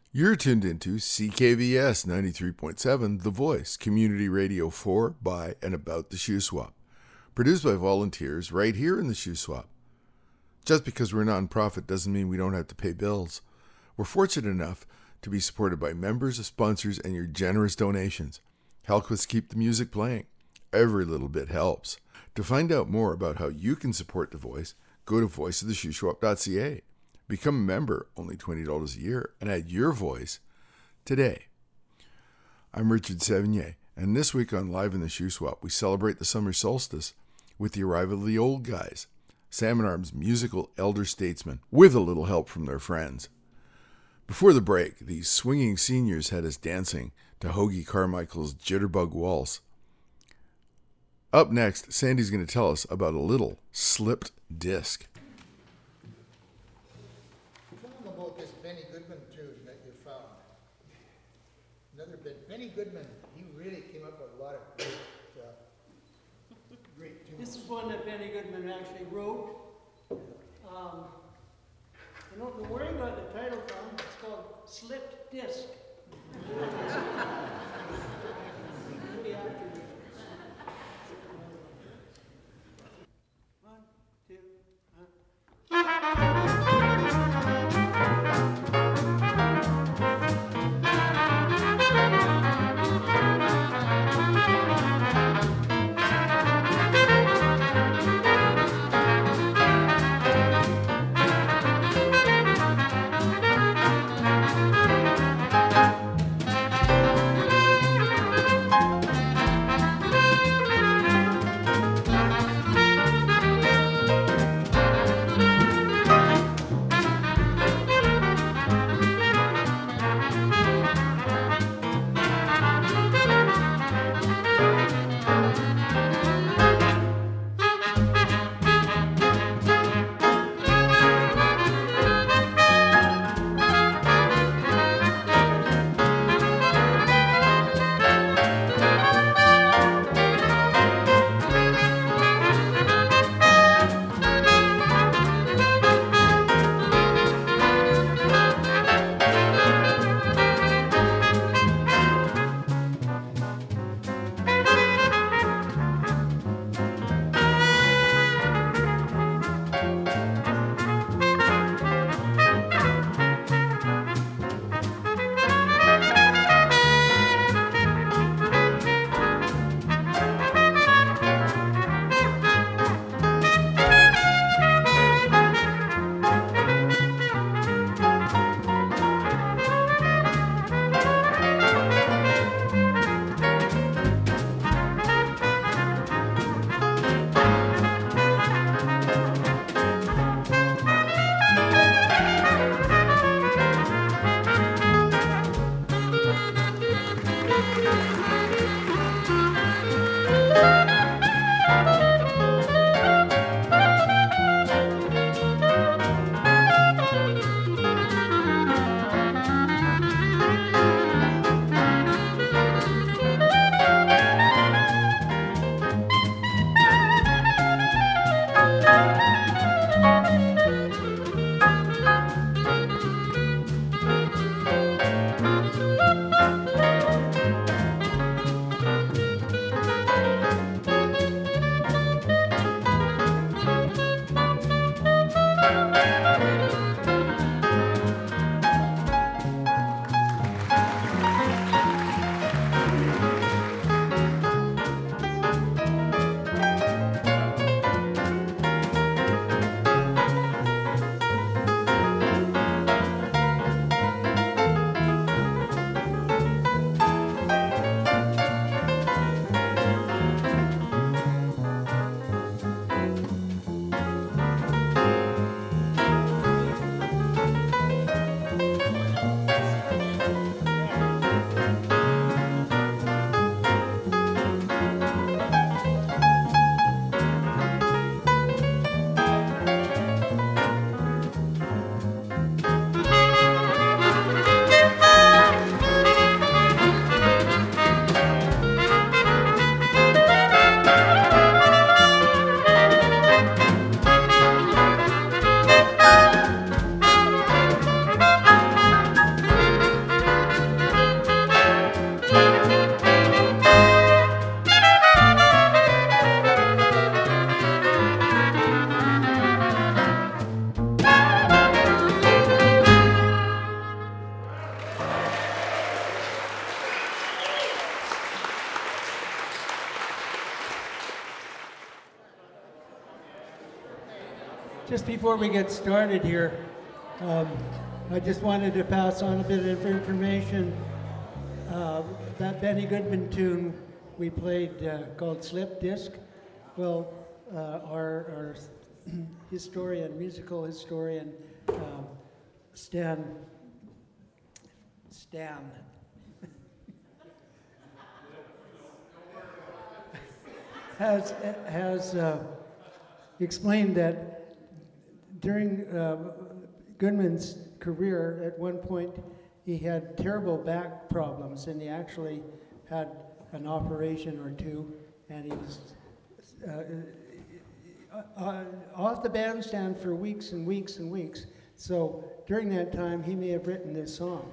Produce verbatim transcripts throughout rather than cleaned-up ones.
You're tuned into C K V S ninety-three point seven, The Voice, community radio for, by, and about the Shuswap. Produced by volunteers right here in the Shuswap. Just because we're a non-profit doesn't mean we don't have to pay bills. We're fortunate enough to be supported by members, sponsors, and your generous donations. Help us keep the music playing. Every little bit helps. To find out more about how you can support The Voice, go to voice of the shuswap dot c a. Become a member, only twenty dollars a year, and add your voice today. I'm Richard Sevigny, and this week on Live in the Shuswap, we celebrate the summer solstice with the arrival of the old guys, Salmon Arm's musical elder statesmen, with a little help from their friends. Before the break, these swinging seniors had us dancing to Hoagie Carmichael's Jitterbug Waltz. Up next, Sandy's going to tell us about a little slipped disc. Benny Goodman, he really came up with a lot of great, uh, great tunes. This is one that Benny Goodman actually wrote. Um, you know, where he got the title from, it's called Slipped Disc. Really accurate. One, two, uh. just before we get started here, um, I just wanted to pass on a bit of information. Uh, that Benny Goodman tune we played uh, called Slip Disc. Well, uh, our, our historian, musical historian, um, Stan, Stan, has, has uh, explained that during uh, Goodman's career, at one point, he had terrible back problems, and he actually had an operation or two, and he was uh, uh, off the bandstand for weeks and weeks and weeks. So during that time, he may have written this song.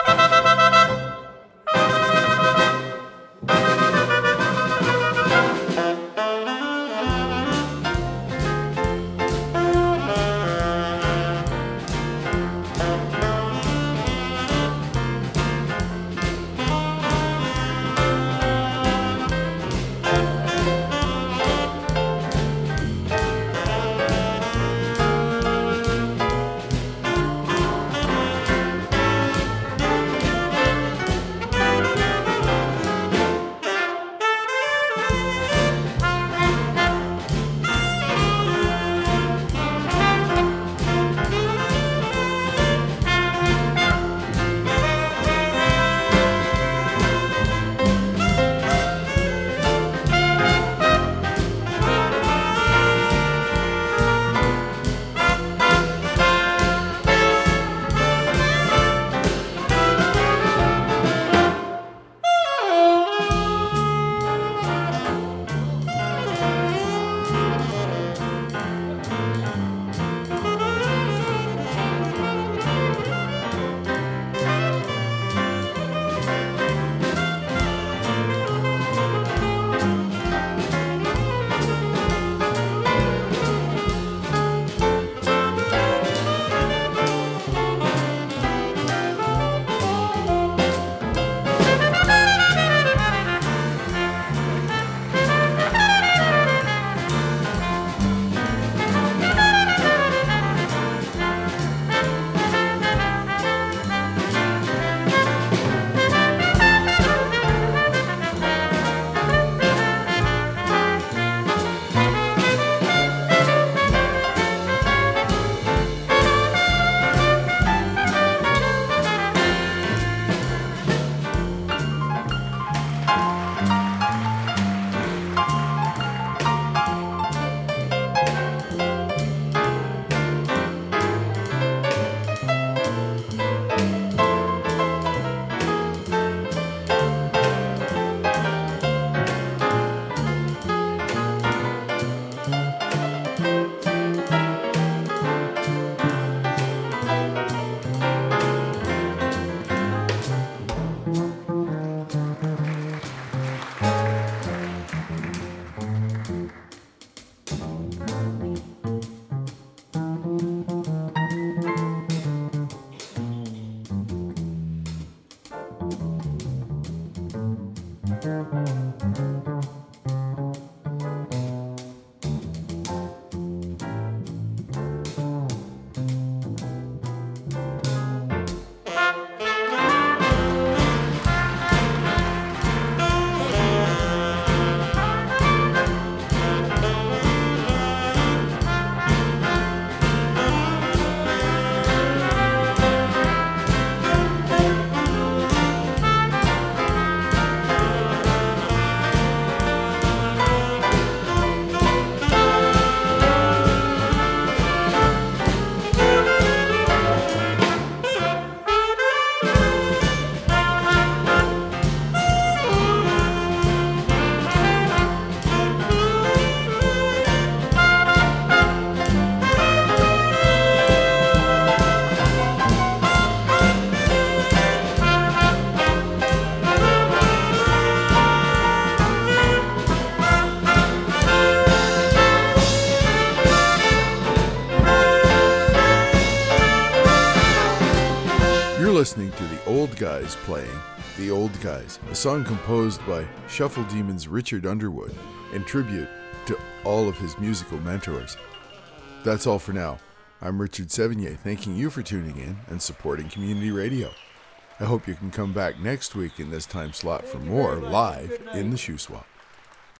listening to The Old Guys playing The Old Guys, a song composed by Shuffle Demon's Richard Underwood in tribute to all of his musical mentors. That's all for now. I'm Richard Sevigny, thanking you for tuning in and supporting community radio. I hope you can come back next week in this time slot for more live in the Shoe Swap.